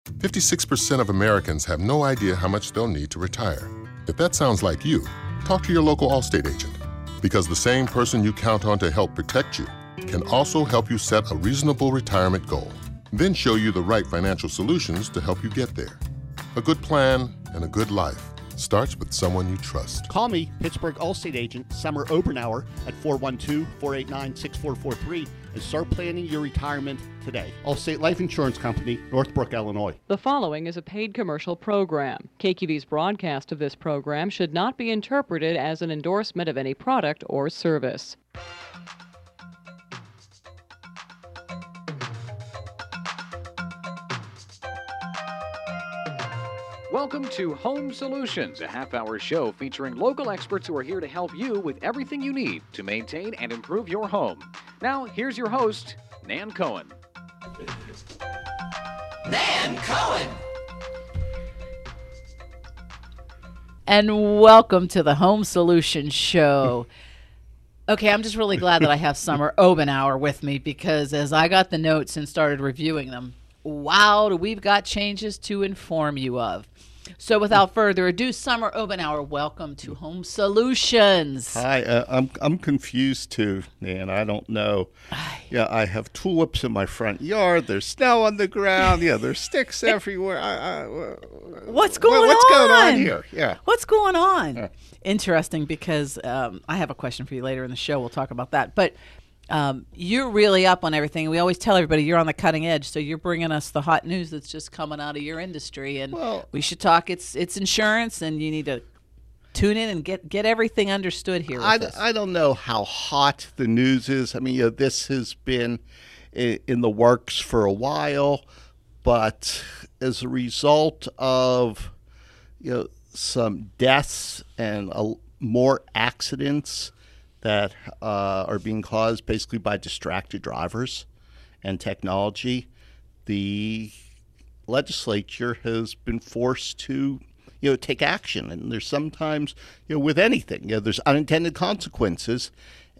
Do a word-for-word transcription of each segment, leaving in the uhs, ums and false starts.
fifty-six percent of Americans have no idea how much they'll need to retire. If that sounds like you, talk to your local Allstate agent, because the same person you count on to help protect you can also help you set a reasonable retirement goal, then show you the right financial solutions to help you get there. A good plan and a good life starts with someone you trust. Call me, Pittsburgh Allstate agent Summer Obernower at four one two, four eight nine, six four four three and start planning your retirement today. Allstate Life Insurance Company, Northbrook, Illinois. The following is a paid commercial program. K Q V's broadcast of this program should not be interpreted as an endorsement of any product or service. Welcome to Home Solutions, a half-hour show featuring local experts who are here to help you with everything you need to maintain and improve your home. Now, here's your host, Nan Cohen. Nan Cohen! And welcome to the Home Solutions Show. Okay, I'm just really glad that I have Summer Obernower with me, because as I got the notes and started reviewing them, wow, we've got changes to inform you of. So without further ado, Summer Obernower, welcome to Home Solutions. Hi, uh, I'm I'm confused too, Nan. I don't know. Yeah, I have tulips in my front yard. There's snow on the ground. Yeah, there's sticks everywhere. I, I, uh, what's going what's on? What's going on here? Yeah. What's going on? Uh, Interesting, because um, I have a question for you later in the show. We'll talk about that. But Um, you're really up on everything. We always tell everybody you're on the cutting edge, so you're bringing us the hot news that's just coming out of your industry, and well, we should talk. It's it's insurance, and you need to tune in and get get everything understood here. I, with us. I don't know how hot the news is. I mean, you know, this has been in, in the works for a while, but as a result of you know some deaths and uh, more accidents that uh, are being caused basically by distracted drivers and technology, the legislature has been forced to, you know, take action. And there's sometimes, you know, with anything, you know, there's unintended consequences.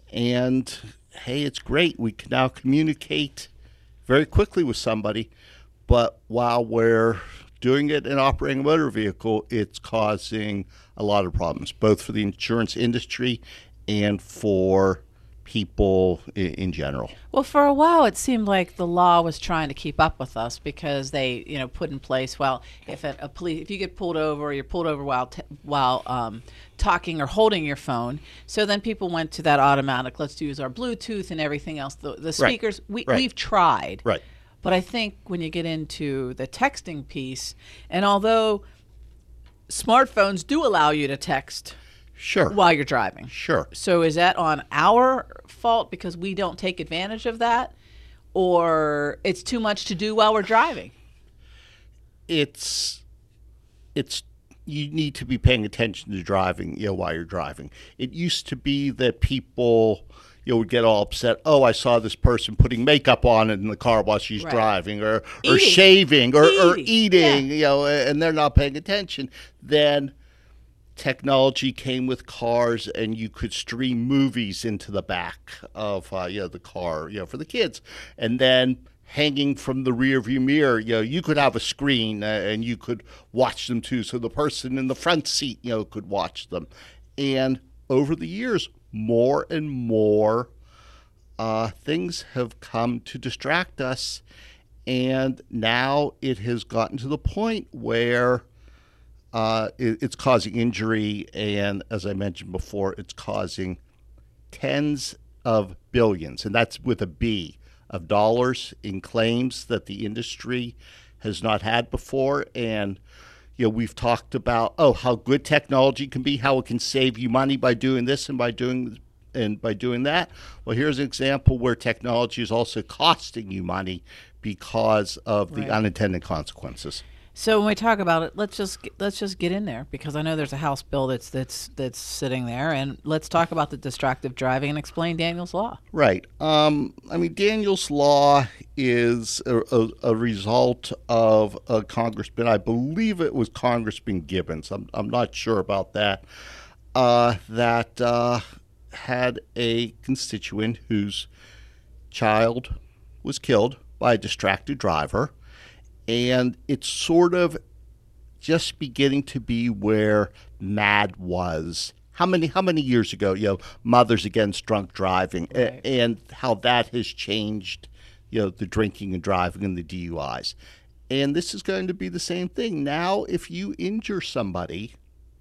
And hey, it's great. We can now communicate very quickly with somebody. But while we're doing it and operating a motor vehicle, it's causing a lot of problems, both for the insurance industry and for people in, in general. Well, for a while, it seemed like the law was trying to keep up with us, because they, you know, put in place, well, if a, a police, if you get pulled over, or you're pulled over while t- while um, talking or holding your phone, so then people went to that automatic. Let's use our Bluetooth and everything else. The, the speakers, right. we, Right. we've tried, right? But I think when you get into the texting piece, and although smartphones do allow you to text. Sure. While you're driving. Sure. So is that on our fault because we don't take advantage of that, or it's too much to do while we're driving? It's it's you need to be paying attention to driving, you know, while you're driving. It used to be that people, you know, would get all upset. Oh, I saw this person putting makeup on in the car while she's right. driving, or eating. or shaving, or eating, or eating, yeah. you know, and they're not paying attention. Then technology came with cars, and you could stream movies into the back of uh, you know the car, you know, for the kids, and then hanging from the rear view mirror, you know, you could have a screen uh, and you could watch them too, so the person in the front seat, you know, could watch them. And over the years, more and more uh, things have come to distract us, and now it has gotten to the point where Uh, it, it's causing injury, and as I mentioned before, it's causing tens of billions, and that's with a B, of dollars in claims that the industry has not had before. And you know, we've talked about oh how good technology can be, how it can save you money by doing this and by doing and by doing that. Well, here's an example where technology is also costing you money because of the Right. unintended consequences. So when we talk about it, let's just get, let's just get in there, because I know there's a House bill that's that's that's sitting there, and let's talk about the distracted driving and explain Daniel's Law. Right. Um, I mean, Daniel's Law is a, a, a result of a congressman. I believe it was Congressman Gibbons. I'm I'm not sure about that. Uh, that uh, had a constituent whose child was killed by a distracted driver. And it's sort of just beginning to be where MAD was. How many how many years ago, you know, Mothers Against Drunk Driving, Right. a- and how that has changed, you know, the drinking and driving and the D U Is. And this is going to be the same thing. Now, if you injure somebody,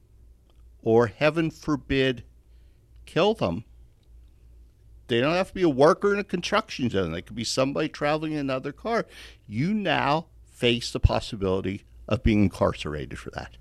or heaven forbid, kill them, they don't have to be a worker in a construction zone. They could be somebody traveling in another car. You now face the possibility of being incarcerated for that.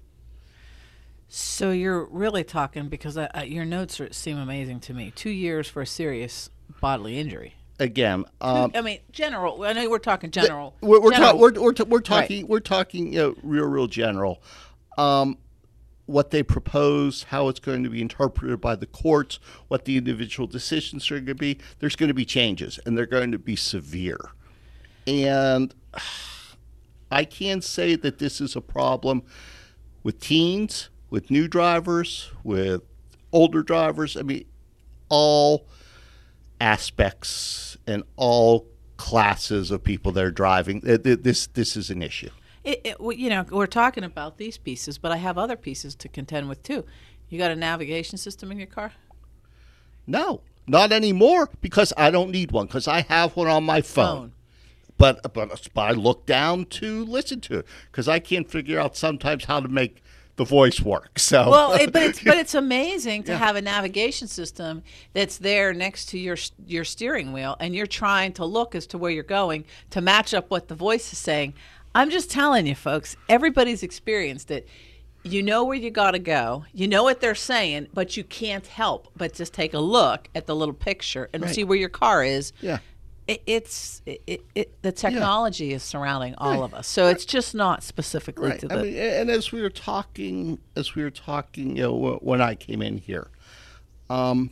So you're really talking, because I, I, your notes are, seem amazing to me. Two years for a serious bodily injury. Again, um, I mean, general. I know we're talking general. we're we're, general. ta- we're, we're, ta- we're talking Right. we're talking you know, real real general. Um, what they propose, how it's going to be interpreted by the courts, what the individual decisions are going to be. There's going to be changes, and they're going to be severe. And I can say that this is a problem with teens, with new drivers, with older drivers. I mean, all aspects and all classes of people that are driving. Th- th- This this is an issue. It, it, well, you know, we're talking about these pieces, but I have other pieces to contend with too. You got a navigation system in your car? No, not anymore, because I don't need one, because I have one on my phone. Phone. But, but but I look down to listen to it, because I can't figure out sometimes how to make the voice work. So Well, it, but it's but it's amazing to Yeah. have a navigation system that's there next to your your steering wheel, and you're trying to look as to where you're going to match up what the voice is saying. I'm just telling you, folks, everybody's experienced it. You know where you got to go. You know what they're saying, but you can't help but just take a look at the little picture and Right. see where your car is. yeah. It, it's it, it, it, the technology is surrounding all of us, so it's just not specifically Right. to I the. mean, and as we were talking, as we were talking, you know, wh- when I came in here, um,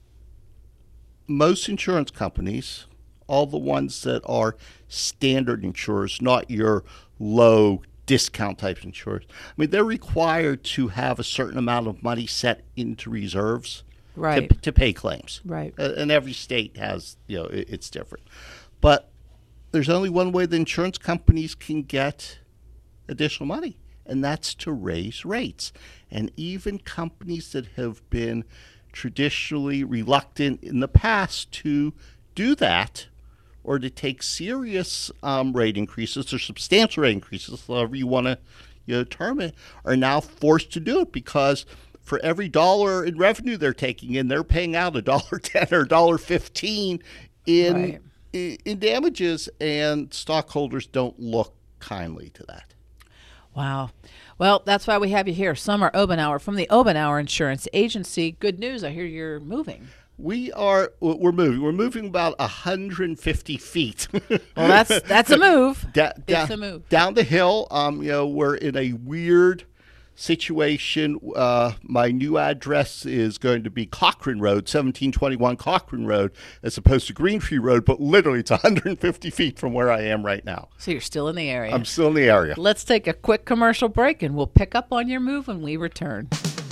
most insurance companies, all the ones that are standard insurers, not your low discount type insurers, I mean, they're required to have a certain amount of money set into reserves Right. to, to pay claims. Right. Uh, and every state has, you know, it, it's different. But there's only one way the insurance companies can get additional money, and that's to raise rates. And even companies that have been traditionally reluctant in the past to do that, or to take serious um, rate increases or substantial rate increases, however you want to you know, term it, are now forced to do it, because for every dollar in revenue they're taking in, they're paying out a dollar ten or a dollar fifteen in, Right. in in damages, and stockholders don't look kindly to that. Wow. Well, that's why we have you here, Summer Obenauer from the Obenauer Insurance Agency. Good news. I hear you're moving. We are we're moving. We're moving about one hundred fifty feet. Well, that's that's a move. Da- It's down, a move. down the hill. Um, you know, we're in a weird situation. Uh, my new address is going to be Cochrane Road, seventeen twenty-one Cochrane Road, as opposed to Greentree Road, but literally it's one hundred fifty feet from where I am right now. So you're still in the area. I'm still in the area. Let's take a quick commercial break, and we'll pick up on your move when we return.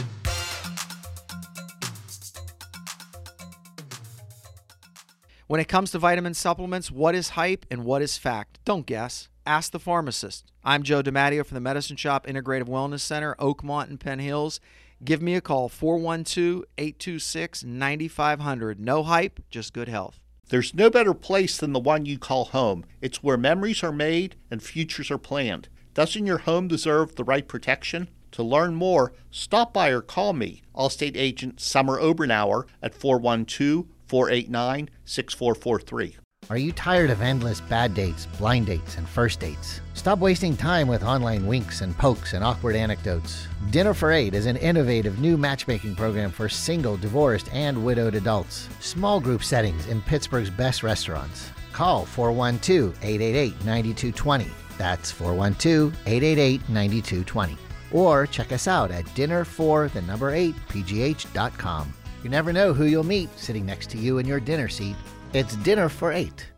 When it comes to vitamin supplements, what is hype and what is fact? Don't guess. Ask the pharmacist. I'm Joe DiMatteo from the Medicine Shop Integrative Wellness Center, Oakmont and Penn Hills. Give me a call, four one two, eight two six, nine five zero zero. No hype, just good health. There's no better place than the one you call home. It's where memories are made and futures are planned. Doesn't your home deserve the right protection? To learn more, stop by or call me, Allstate agent Summer Obenauer, at four one two, four eight nine, six four four three. Are you tired of endless bad dates, blind dates, and first dates? Stop wasting time with online winks and pokes and awkward anecdotes. Dinner for Eight is an innovative new matchmaking program for single, divorced, and widowed adults. Small group settings in Pittsburgh's best restaurants. Call four one two, eight eight eight, nine two two zero. That's four one two, eight eight eight, nine two two zero. Or check us out at dinner for the number eight p g h dot com. You never know who you'll meet sitting next to you in your dinner seat. It's Dinner for Eight.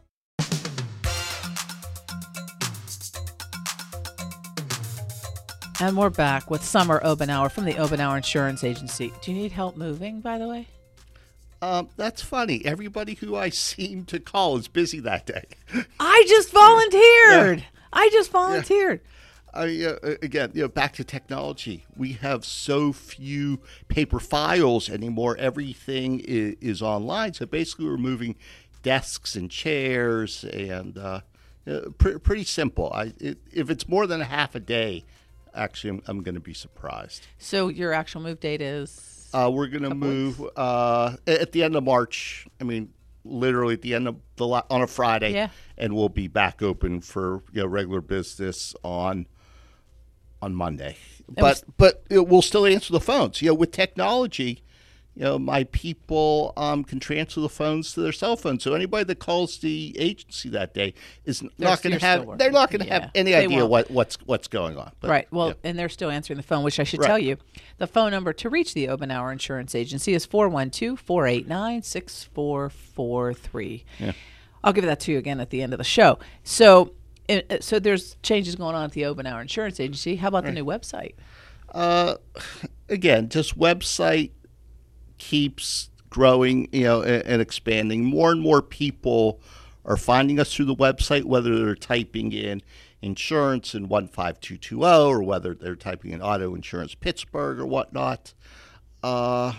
And we're back with Summer Obenauer from the Obenauer Insurance Agency. Do you need help moving, by the way? Um, that's funny. Everybody who I seem to call is busy that day. I just volunteered. I just volunteered. I, uh, again, you know, back to technology. We have so few paper files anymore. Everything is, is online. So basically, we're moving desks and chairs, and uh, uh, pre- pretty simple. I, it, if it's more than a half a day, actually, I'm, I'm going to be surprised. So your actual move date is? Uh, we're going to move uh, at the end of March. I mean, literally at the end of the on a Friday, yeah. And we'll be back open for you know regular business on. on Monday, but but it will still answer the phones. You know, with technology, you know, my people um, can transfer the phones to their cell phone. So anybody that calls the agency that day is they're, not going to have. They're not going to yeah. have any they idea won't. what, what's what's going on. But, right. Well, yeah. and they're still answering the phone, which I should right. tell you. The phone number to reach the Obenauer Insurance Agency is four one two, four eight nine, six four four three. Yeah. I'll give that to you again at the end of the show. So. So there's changes going on at the Obenauer Insurance Agency. How about the new website? Uh, again, just website keeps growing, you know, and, and expanding. More and more people are finding us through the website, whether they're typing in insurance in one five two two zero or whether they're typing in auto insurance Pittsburgh or whatnot. Uh,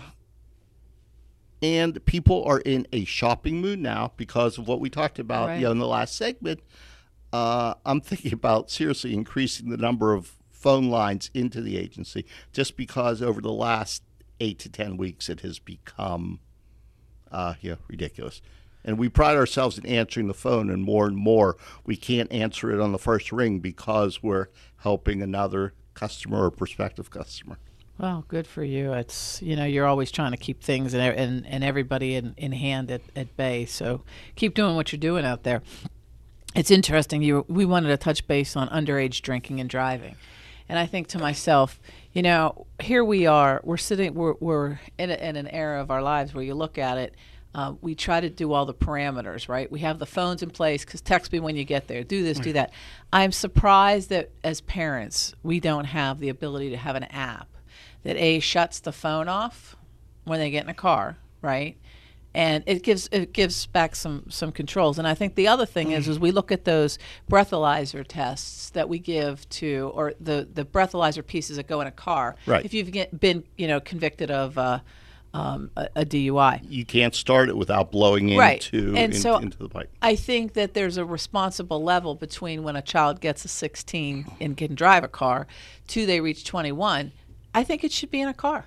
and people are in a shopping mood now because of what we talked about, right. you know, in the last segment. Uh, I'm thinking about seriously increasing the number of phone lines into the agency just because over the last eight to ten weeks it has become uh, you know, ridiculous. And we pride ourselves in answering the phone, and more and more we can't answer it on the first ring because we're helping another customer or prospective customer. Well, good for you. It's, you know, you're always trying to keep things and and, and everybody in, in hand at, at bay. So keep doing what you're doing out there. It's interesting. You we wanted to touch base on underage drinking and driving, and I think to myself, you know, here we are. We're sitting. We're we're in, a, in an era of our lives where you look at it. Uh, we try to do all the parameters, right? We have the phones in place because text me when you get there. Do this, do that. I'm surprised that as parents we don't have the ability to have an app that A, shuts the phone off when they get in a car, right? And it gives it gives back some, some controls. And I think the other thing is, is we look at those breathalyzer tests that we give to, or the, the breathalyzer pieces that go in a car. Right. If you've get, been, you know, convicted of uh, um, a, a D U I. You can't start it without blowing into, right. and in, so into the pipe. I think that there's a responsible level between when a child gets a sixteen and can drive a car to they reach twenty-one. I think it should be in a car.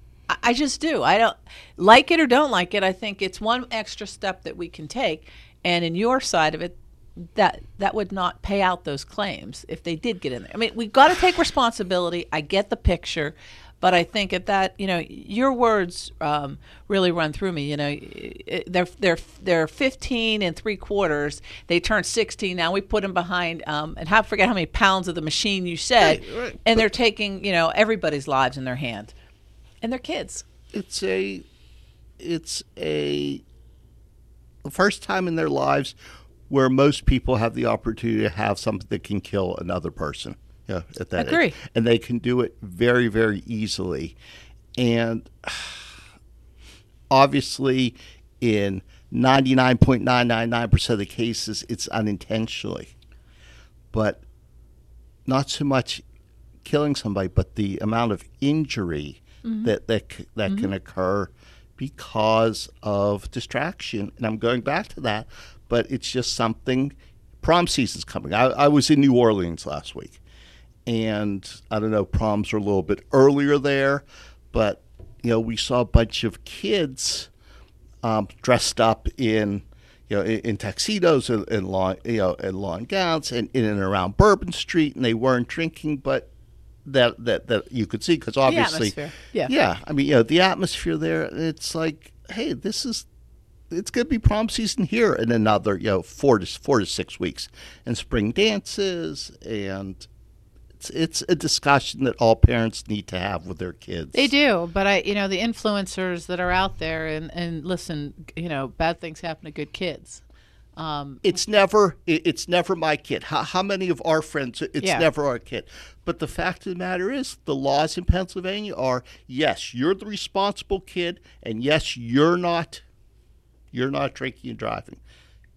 I just do. I don't like it or don't like it. I think it's one extra step that we can take. And in your side of it, that that would not pay out those claims if they did get in there. I mean, we've got to take responsibility. I get the picture. But I think at that, you know, your words um, really run through me. You know, they're they're they're fifteen and three quarters. They turned sixteen. Now we put them behind, um, and I forget how many pounds of the machine you said, Right, right. and they're taking, you know, everybody's lives in their hand. And they're kids. It's a, it's a, the first time in their lives where most people have the opportunity to have something that can kill another person. Yeah, at that Agree. age. And they can do it very, very easily. And obviously, in ninety-nine point nine nine nine percent of the cases, it's unintentionally. But not so much killing somebody, but the amount of injury Mm-hmm. that that, that mm-hmm. can occur because of distraction. And I'm going back to that, but it's just something. Prom season's coming. I, I was in New Orleans last week, and I don't know, proms are a little bit earlier there, but you know, we saw a bunch of kids um, dressed up in you know in, in tuxedos and, and long you know and long gowns and in and around Bourbon Street, and they weren't drinking, but that that that you could see, because obviously the atmosphere. yeah yeah I mean, you know, the atmosphere there, it's like, hey, this is it's going to be prom season here in another, you know, four to four to six weeks, and spring dances, and it's it's a discussion that all parents need to have with their kids. They do, but I you know, the influencers that are out there, and and listen, you know, bad things happen to good kids. Um, it's never it's never my kid. How, how many of our friends, it's yeah. never our kid. But the fact of the matter is, the laws in Pennsylvania are, yes, you're the responsible kid, and yes, you're not you're not drinking and driving.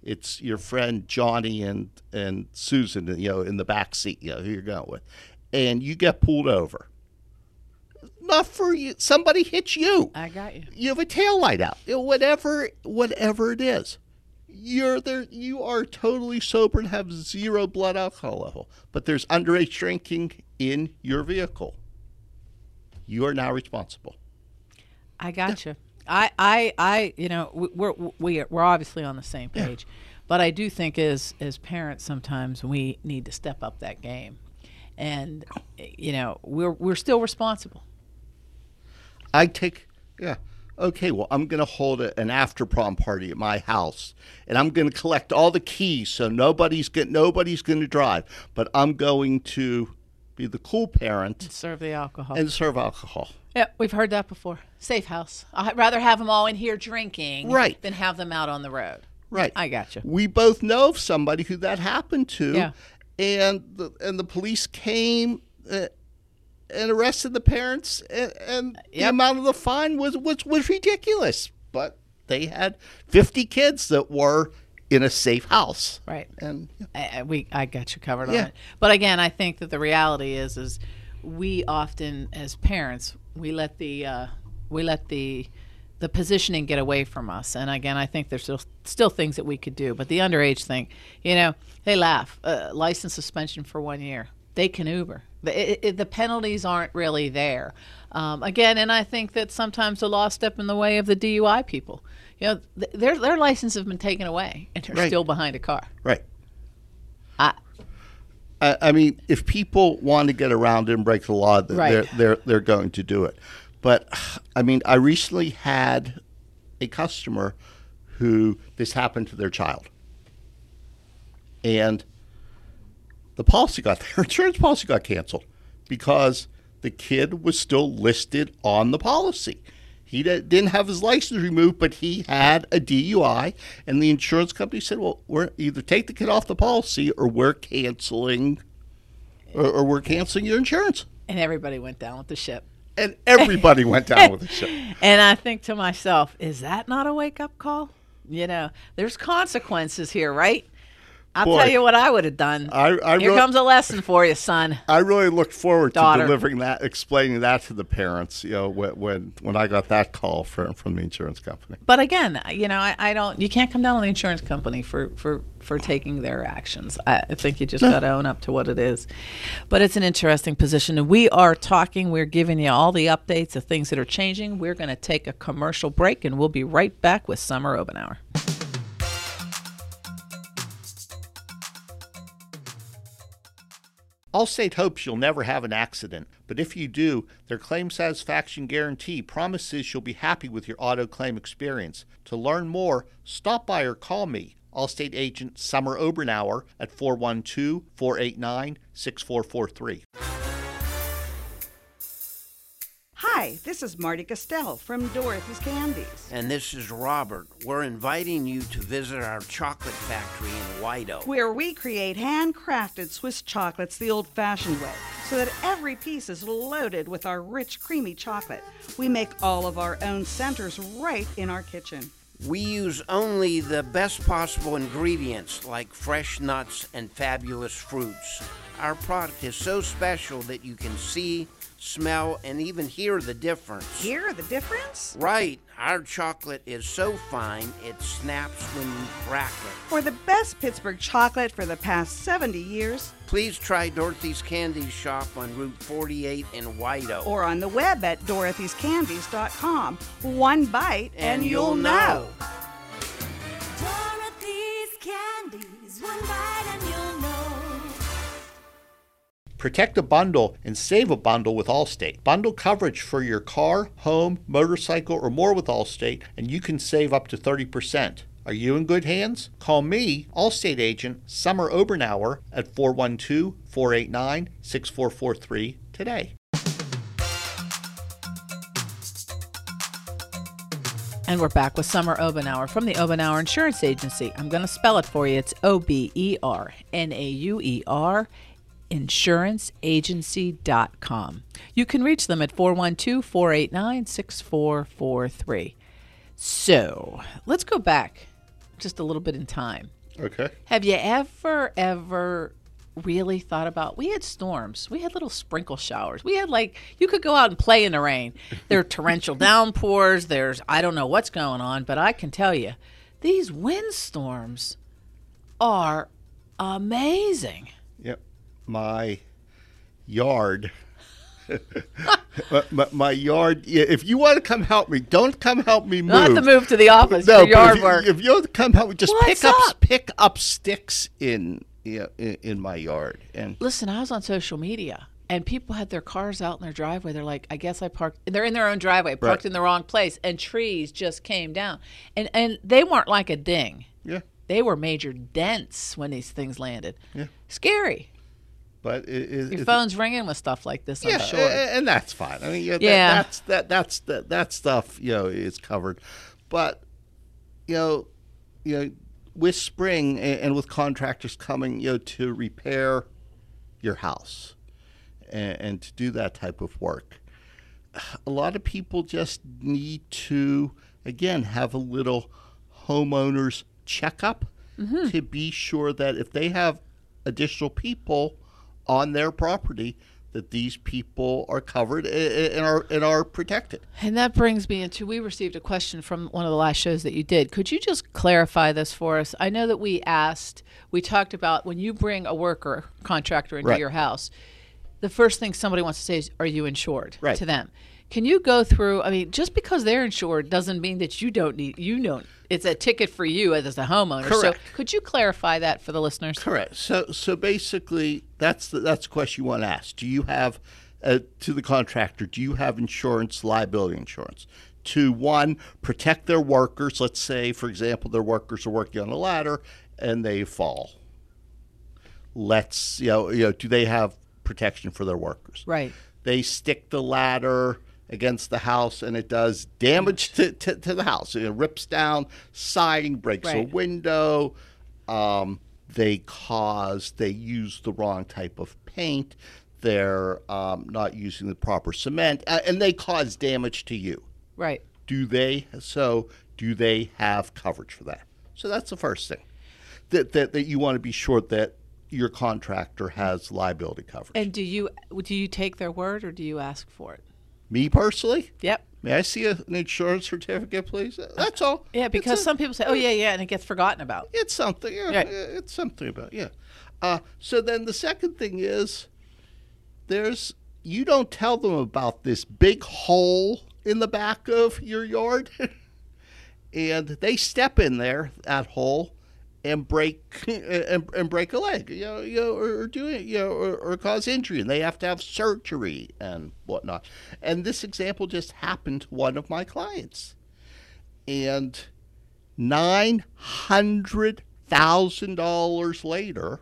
it's your friend Johnny and, and Susan, you know, in the back seat, you know, who you're going with, and you get pulled over. Not for you. Somebody hits you. I got you. You have a taillight out. You know, whatever, whatever it is. You're there. You are totally sober and have zero blood alcohol level. But there's underage drinking in your vehicle. You are now responsible. I got yeah. you. I, I, I, you know, we're we're we're obviously on the same page, yeah. but I do think as as parents sometimes we need to step up that game, and you know we're we're still responsible. I take yeah. Okay, well, I'm going to hold a, an after prom party at my house, and I'm going to collect all the keys so nobody's get nobody's going to drive, but I'm going to be the cool parent and serve the alcohol and serve alcohol. Yeah, we've heard that before. Safe house. I'd rather have them all in here drinking right. than have them out on the road. Right. I got you. We both know of somebody who that happened to, yeah. and the and the police came uh, and arrested the parents, and, and yep. the amount of the fine was, was was ridiculous. But they had fifty kids that were in a safe house. Right. And yeah. I, we I got you covered yeah. on it. But again, I think that the reality is is we often as parents we let the uh, we let the the positioning get away from us. And again, I think there's still still things that we could do. But the underage thing, you know, they laugh. Uh, license suspension for one year. They can Uber. The, it, it, the penalties aren't really there. Um, again, and I think that sometimes the law step in the way of the D U I people. You know, th- their their license has been taken away, and they're right. still behind a car. Right. I, I, I mean, if people want to get around it and break the law, right. they're they're they're going to do it. But I mean, I recently had a customer who this happened to their child, and the policy got their insurance policy got canceled because the kid was still listed on the policy. He didn't have his license removed, but he had a D U I, and the insurance company said, "Well, we're either take the kid off the policy, or we're canceling, or, or we're canceling your insurance." And everybody went down with the ship. And everybody went down with the ship. And I think to myself, is that not a wake-up call? You know, there's consequences here, right? I'll Boy, tell you what I would have done. I, I Here re- comes a lesson for you, son. I really looked forward Daughter. to delivering that, explaining that to the parents. You know, when when, when I got that call from from the insurance company. But again, you know, I, I don't. You can't come down on the insurance company for for, for taking their actions. I think you just got to own up to what it is. But it's an interesting position, and we are talking. We're giving you all the updates of things that are changing. We're going to take a commercial break, and we'll be right back with Summer Obenauer. Allstate hopes you'll never have an accident, but if you do, their claim satisfaction guarantee promises you'll be happy with your auto claim experience. To learn more, stop by or call me, Allstate agent Summer Obenauer, at four one two, four eight nine, six four four three. Hi, this is Marty Castell from Dorothy's Candies. And this is Robert. We're inviting you to visit our chocolate factory in White Oak, where we create handcrafted Swiss chocolates the old-fashioned way, so that every piece is loaded with our rich, creamy chocolate. We make all of our own centers right in our kitchen. We use only the best possible ingredients like fresh nuts and fabulous fruits. Our product is so special that you can see, smell, and even hear the difference. Hear the difference? Right. Our chocolate is so fine, it snaps when you crack it. For the best Pittsburgh chocolate for the past seventy years, please try Dorothy's Candies shop on Route forty-eight in White Oak. Or on the web at dorothys candies dot com. One bite and, and you'll you'll know. know. Dorothy's Candies, one bite and you'll know. Protect a bundle and save a bundle with Allstate. Bundle coverage for your car, home, motorcycle, or more with Allstate, and you can save up to thirty percent. Are you in good hands? Call me, Allstate agent Summer Obenauer, at four one two, four eight nine, six four four three today. And we're back with Summer Obenauer from the Obenauer Insurance Agency. I'm going to spell it for you. It's O B E R N A U E R, insurance agency dot com. You can reach them at four one two, four eight nine, six four four three. So let's go back just a little bit in time. Okay. Have you ever, ever really thought about, we had storms. We had little sprinkle showers. We had like, you could go out and play in the rain. There are torrential downpours. There's, I don't know what's going on, but I can tell you, these windstorms are amazing. Yep. My yard. my, my, my yard. Yeah, if you want to come help me, don't come help me move. Not to move to the office No, for yard if, work. You, if you want to come help me, just What's pick up? up? pick up sticks in yeah in, in my yard. And Listen, I was on social media, and people had their cars out in their driveway. They're like, I guess I parked. They're in their own driveway, parked Right. in the wrong place, and trees just came down. And and they weren't like a ding. yeah, They were major dents when these things landed. Yeah. Scary. but it, it, Your it- phone's ringing with stuff like this, I'm yeah, sure. a- and that's fine. I mean, yeah, that, Yeah. that's that that's that that stuff you know is covered, but you know, you know, with spring and, and with contractors coming, you know, to repair your house and, and to do that type of work, a lot of people just need to again have a little homeowners checkup Mm-hmm. to be sure that if they have additional people on their property, that these people are covered a- a- and are and are protected. And that brings me into, we received a question from one of the last shows that you did. Could you just clarify this for us? I know that we asked, we talked about when you bring a worker, contractor into Right. your house, the first thing somebody wants to say is, are you insured Right. to them? Can you go through, I mean, just because they're insured doesn't mean that you don't need, you don't, it's a ticket for you as a homeowner. Correct. So could you clarify that for the listeners? Correct. So so basically, that's the that's the question you want to ask. Do you have uh, to the contractor? Do you have insurance, liability insurance, to one protect their workers? Let's say, for example, their workers are working on a ladder and they fall. Let's you know you know do they have protection for their workers? Right. They stick the ladder against the house and it does damage to, to, to the house. It rips down siding, breaks a Right. window. Um, they cause, they use the wrong type of paint. They're um, not using the proper cement, uh, and they cause damage to you. Right. Do they, so do they have coverage for that? So that's the first thing, that, that, that you want to be sure that your contractor has liability coverage. And do you, do you take their word or do you ask for it? Me personally? Yep. May I see a, an insurance certificate, please? That's all. Yeah, because It's a- some people say, oh, yeah, yeah, and it gets forgotten about. It's something. Yeah, Right. it's something about, yeah. Uh, so then the second thing is there's, you don't tell them about this big hole in the back of your yard. And they step in there, that hole, and break and, and break a leg, you know, you know, or, or do it, you know, or, or cause injury, and they have to have surgery and whatnot. And this example just happened to one of my clients, and nine hundred thousand dollars later,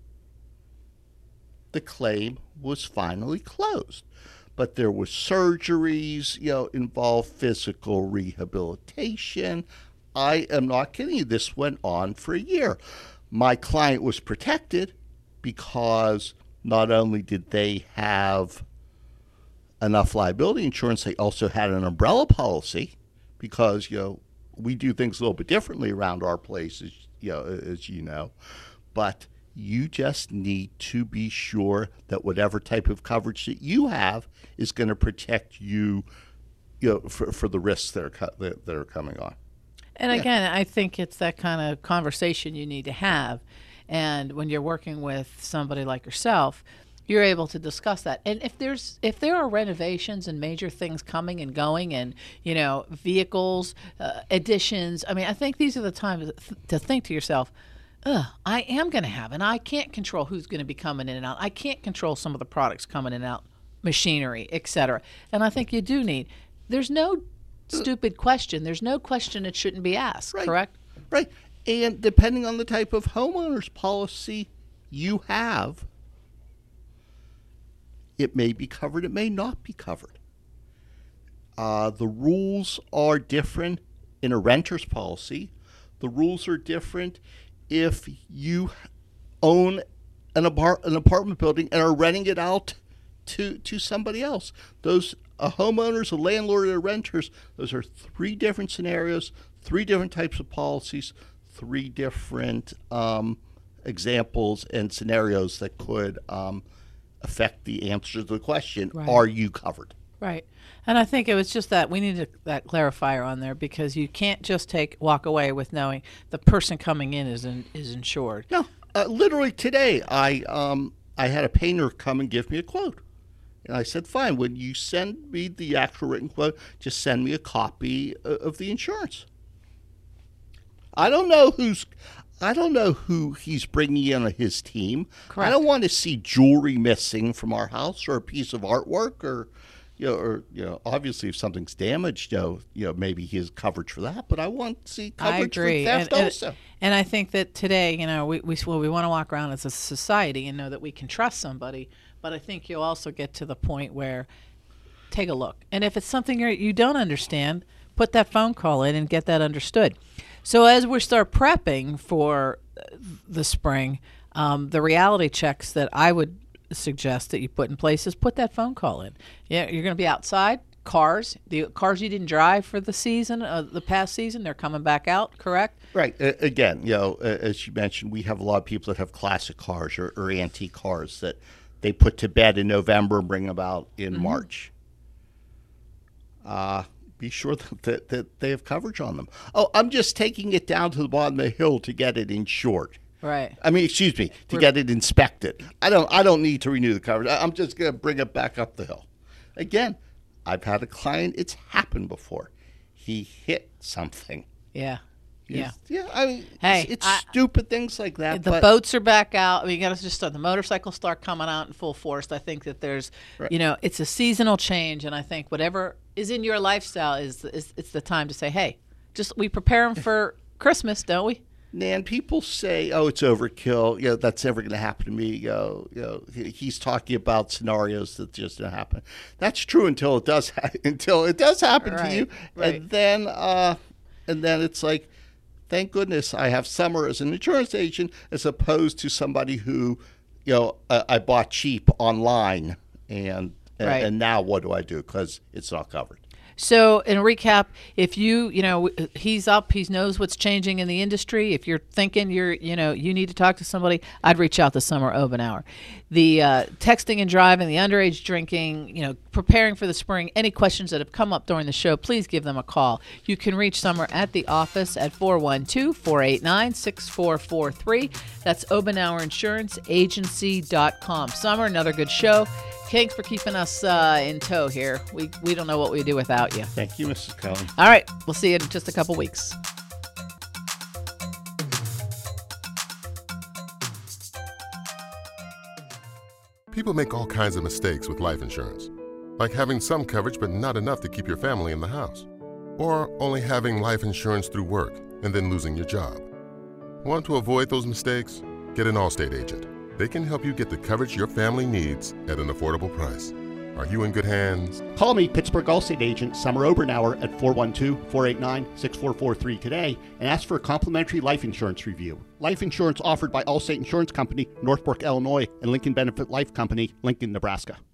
the claim was finally closed. But there was surgeries, you know, involved physical rehabilitation. I am not kidding you. This went on for a year. My client was protected because not only did they have enough liability insurance, they also had an umbrella policy because, you know, we do things a little bit differently around our places, you know, as you know. But you just need to be sure that whatever type of coverage that you have is going to protect you, you know, for, for the risks that are, co- that, that are coming on. And again, I think it's that kind of conversation you need to have. And when you're working with somebody like yourself, you're able to discuss that. And if there's if there are renovations and major things coming and going, and you know vehicles, uh, additions, I mean, I think these are the times to think to yourself, Ugh, I am going to have, and I can't control who's going to be coming in and out. I can't control some of the products coming in and out, machinery, et cetera. And I think you do need. There's no stupid question. There's no question it shouldn't be asked. Right. Correct. Right. And depending on the type of homeowner's policy you have, it may be covered, it may not be covered. Uh, the rules are different in a renter's policy. The rules are different if you own an, apart- an apartment building and are renting it out to, to somebody else. Those a homeowners, a landlord, or renters, those are three different scenarios, three different types of policies, three different um, examples and scenarios that could um, affect the answer to the question, Right. are you covered? Right. And I think it was just that we needed that clarifier on there, because you can't just take walk away with knowing the person coming in is in, is insured. No, uh, literally today, I um, I had a painter come and give me a quote. And I said, fine, when you send me the actual written quote, just send me a copy uh, of the insurance. I don't know who's, I don't know who he's bringing in on his team. Correct. I don't want to see jewelry missing from our house or a piece of artwork, or, you know, or you know, obviously if something's damaged, you know, you know, maybe he has coverage for that. But I want to see coverage I agree. for theft and, and- also. And I think that today, you know, we we, well, we want to walk around as a society and know that we can trust somebody. But I think you'll also get to the point where take a look. And if it's something you're, you don't understand, put that phone call in and get that understood. So as we start prepping for the spring, um, the reality checks that I would suggest that you put in place is put that phone call in. Yeah, you're going to be outside. Cars, the cars you didn't drive for the season, uh, the past season, they're coming back out, correct? Right. Uh, again, you know, uh, as you mentioned, we have a lot of people that have classic cars or, or antique cars that they put to bed in November and bring them out in Mm-hmm. March. Uh, be sure that, that, that they have coverage on them. Oh, I'm just taking it down to the bottom of the hill to get it insured. Right. I mean, excuse me, to We're- get it inspected. I don't. I don't need to renew the coverage. I- I'm just going to bring it back up the hill. Again, I've had a client. It's happened before. He hit something. Yeah. He's- Yeah. Yeah. I mean, Hey, it's, it's I- stupid things like that. The but boats are back out. I mean, you got to just start. The motorcycles start coming out in full force. I think that there's, Right. you know, it's a seasonal change, and I think whatever is in your lifestyle is is it's the time to say, hey, just we prepare them for Christmas, don't we? Nan, people say, "Oh, it's overkill." You know, that's never going to happen to me. You know, you know, he- he's talking about scenarios that just don't happen. That's true until it does. Ha- until it does happen Right, to you, right. and then, uh, and then it's like, thank goodness I have Summer as an insurance agent, as opposed to somebody who, you know, uh, I bought cheap online, and and, Right. and now what do I do because it's not covered? So, in recap, if you, you know, he's up, he knows what's changing in the industry. If you're thinking you're, you know, you need to talk to somebody, I'd reach out to Summer Obenauer. The uh, texting and driving, the underage drinking, you know, preparing for the spring, any questions that have come up during the show, please give them a call. You can reach Summer at the office at four one two, four eight nine, six four four three. That's Obenauer Insurance Agency dot com. Summer, another good show. Thanks for keeping us uh, in tow here. We we don't know what we'd do without you. Thank you, Missus Cohen. All right, we'll see you in just a couple weeks. People make all kinds of mistakes with life insurance, like having some coverage but not enough to keep your family in the house, or only having life insurance through work and then losing your job. Want to avoid those mistakes? Get an Allstate agent. They can help you get the coverage your family needs at an affordable price. Are you in good hands? Call me, Pittsburgh Allstate agent Summer Obenauer at four one two, four eight nine, six four four three today and ask for a complimentary life insurance review. Life insurance offered by Allstate Insurance Company, Northbrook, Illinois, and Lincoln Benefit Life Company, Lincoln, Nebraska.